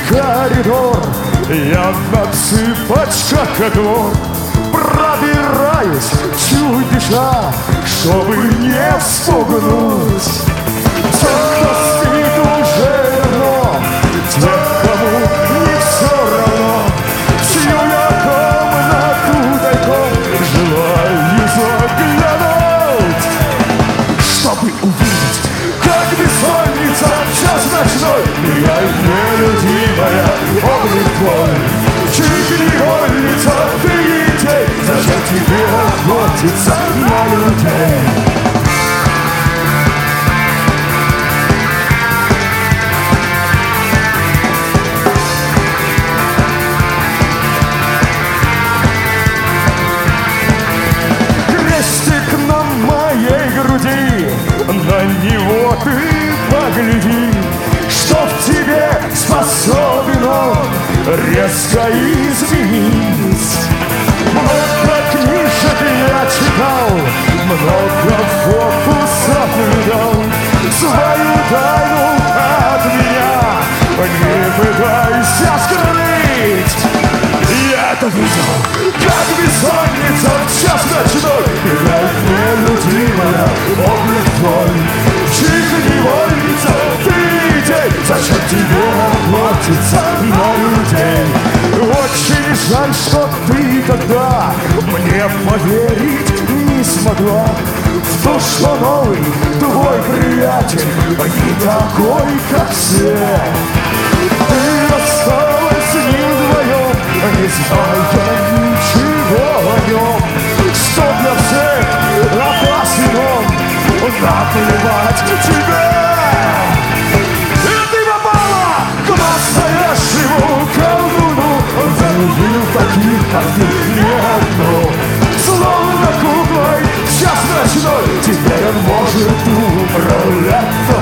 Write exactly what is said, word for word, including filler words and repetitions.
коридор, я на цыпочках как вор пробираюсь, чуть дыша, чтобы не вспугнуть тех, кто спит уже давно, тех, кому не все равно, чью я комнату тайком желаю заглянуть, чтобы увидеть, как бессонница час ночной меняет нелюдимая облик твой. Чуть невольница ты детей, зачем тебе охотиться на людей? Крестик на моей груди, на него ты погляди, что в тебе способен он резко изменить. Много книжек я читал, много фокусов видал, свою тайну от меня не пытайся скрыть. Я-то видел, как бессонница в час ночной меняет нелюдимая облик твой. Чьих невольница ты детей, зачем тебе охотиться на людей? Очень жаль, что ты тогда мне поверить не смогла в то, что новый твой приятель не такой, как все. Ты осталась с ним вдвоем, не зная ничего о нем, что для всех опасен он, наплевать тебе. И ты попала к настоящему колдуну, он залюбил таких, как ты, не одну. Словно куклой в час ночной теперь он может управлять.